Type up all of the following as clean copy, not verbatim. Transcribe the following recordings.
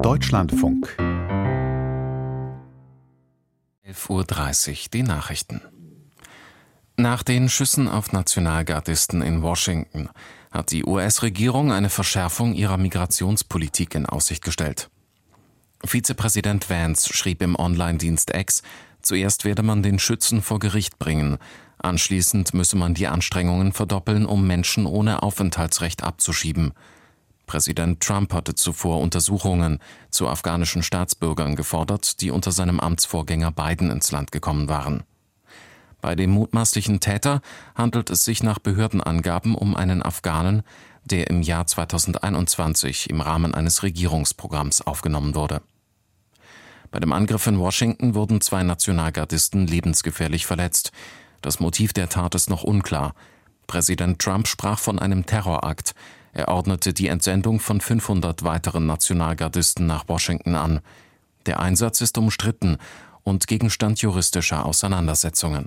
Deutschlandfunk. 11:30 Uhr, die Nachrichten. Nach den Schüssen auf Nationalgardisten in Washington hat die US-Regierung eine Verschärfung ihrer Migrationspolitik in Aussicht gestellt. Vizepräsident Vance schrieb im Online-Dienst X, zuerst werde man den Schützen vor Gericht bringen, anschließend müsse man die Anstrengungen verdoppeln, um Menschen ohne Aufenthaltsrecht abzuschieben. Präsident Trump hatte zuvor Untersuchungen zu afghanischen Staatsbürgern gefordert, die unter seinem Amtsvorgänger Biden ins Land gekommen waren. Bei dem mutmaßlichen Täter handelt es sich nach Behördenangaben um einen Afghanen, der im Jahr 2021 im Rahmen eines Regierungsprogramms aufgenommen wurde. Bei dem Angriff in Washington wurden 2 Nationalgardisten lebensgefährlich verletzt. Das Motiv der Tat ist noch unklar. Präsident Trump sprach von einem Terrorakt. Er ordnete die Entsendung von 500 weiteren Nationalgardisten nach Washington an. Der Einsatz ist umstritten und Gegenstand juristischer Auseinandersetzungen.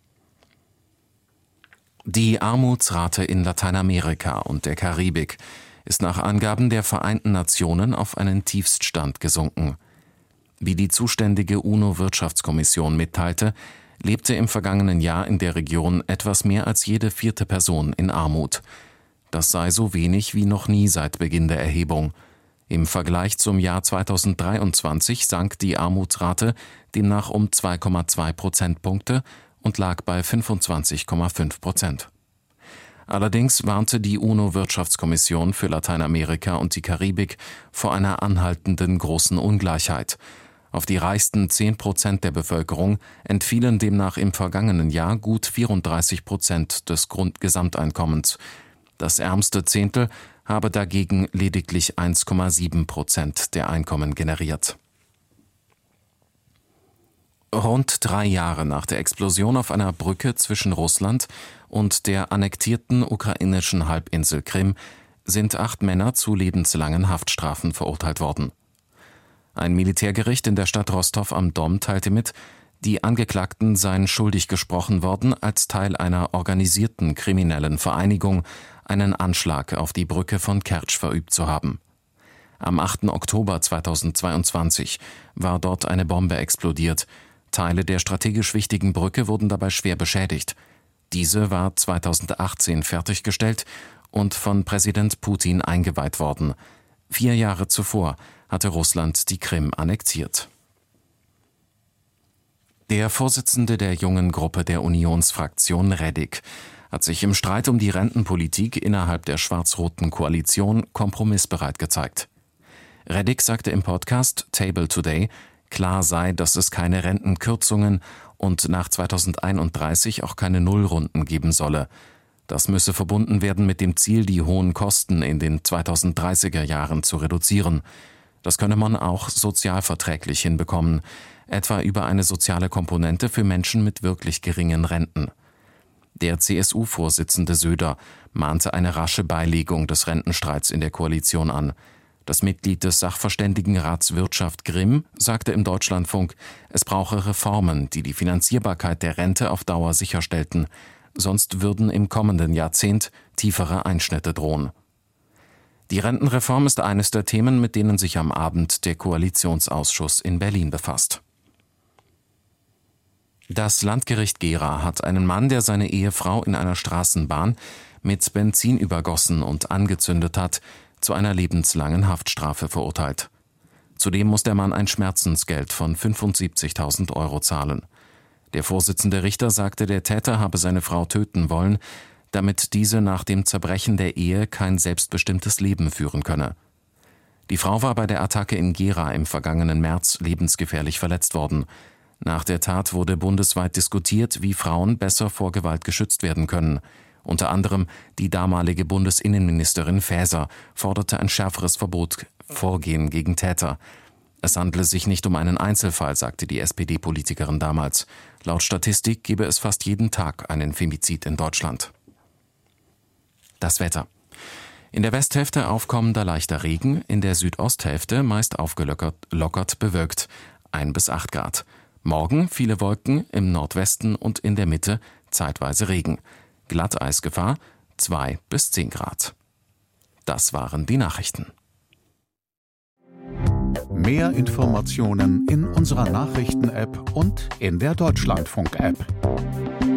Die Armutsrate in Lateinamerika und der Karibik ist nach Angaben der Vereinten Nationen auf einen Tiefststand gesunken. Wie die zuständige UNO-Wirtschaftskommission mitteilte, lebte im vergangenen Jahr in der Region etwas mehr als jede 4. Person in Armut. Das sei so wenig wie noch nie seit Beginn der Erhebung. Im Vergleich zum Jahr 2023 sank die Armutsrate demnach um 2,2 Prozentpunkte und lag bei 25,5%. Allerdings warnte die UNO-Wirtschaftskommission für Lateinamerika und die Karibik vor einer anhaltenden großen Ungleichheit. Auf die reichsten 10% der Bevölkerung entfielen demnach im vergangenen Jahr gut 34% des Grundgesamteinkommens. Das ärmste Zehntel habe dagegen lediglich 1,7% der Einkommen generiert. Rund 3 Jahre nach der Explosion auf einer Brücke zwischen Russland und der annektierten ukrainischen Halbinsel Krim sind 8 Männer zu lebenslangen Haftstrafen verurteilt worden. Ein Militärgericht in der Stadt Rostow am Don teilte mit, die Angeklagten seien schuldig gesprochen worden, als Teil einer organisierten kriminellen Vereinigung einen Anschlag auf die Brücke von Kertsch verübt zu haben. Am 8. Oktober 2022 war dort eine Bombe explodiert. Teile der strategisch wichtigen Brücke wurden dabei schwer beschädigt. Diese war 2018 fertiggestellt und von Präsident Putin eingeweiht worden. 4 Jahre zuvor hatte Russland die Krim annektiert. Der Vorsitzende der jungen Gruppe der Unionsfraktion Reddick hat sich im Streit um die Rentenpolitik innerhalb der schwarz-roten Koalition kompromissbereit gezeigt. Reddick sagte im Podcast Table Today, klar sei, dass es keine Rentenkürzungen und nach 2031 auch keine Nullrunden geben solle. Das müsse verbunden werden mit dem Ziel, die hohen Kosten in den 2030er Jahren zu reduzieren. Das könne man auch sozialverträglich hinbekommen, etwa über eine soziale Komponente für Menschen mit wirklich geringen Renten. Der CSU-Vorsitzende Söder mahnte eine rasche Beilegung des Rentenstreits in der Koalition an. Das Mitglied des Sachverständigenrats Wirtschaft Grimm sagte im Deutschlandfunk, es brauche Reformen, die die Finanzierbarkeit der Rente auf Dauer sicherstellten, sonst würden im kommenden Jahrzehnt tiefere Einschnitte drohen. Die Rentenreform ist eines der Themen, mit denen sich am Abend der Koalitionsausschuss in Berlin befasst. Das Landgericht Gera hat einen Mann, der seine Ehefrau in einer Straßenbahn mit Benzin übergossen und angezündet hat, zu einer lebenslangen Haftstrafe verurteilt. Zudem muss der Mann ein Schmerzensgeld von 75.000 € zahlen. Der Vorsitzende Richter sagte, der Täter habe seine Frau töten wollen, damit diese nach dem Zerbrechen der Ehe kein selbstbestimmtes Leben führen könne. Die Frau war bei der Attacke in Gera im vergangenen März lebensgefährlich verletzt worden. Nach der Tat wurde bundesweit diskutiert, wie Frauen besser vor Gewalt geschützt werden können. Unter anderem die damalige Bundesinnenministerin Faeser forderte ein schärferes Vorgehen gegen Täter. Es handle sich nicht um einen Einzelfall, sagte die SPD-Politikerin damals. Laut Statistik gebe es fast jeden Tag einen Femizid in Deutschland. Das Wetter. In der Westhälfte aufkommender leichter Regen, in der Südosthälfte meist aufgelockert bewölkt, 1 bis 8 Grad. Morgen viele Wolken, im Nordwesten und in der Mitte zeitweise Regen. Glatteisgefahr 2 bis 10 Grad. Das waren die Nachrichten. Mehr Informationen in unserer Nachrichten-App und in der Deutschlandfunk-App.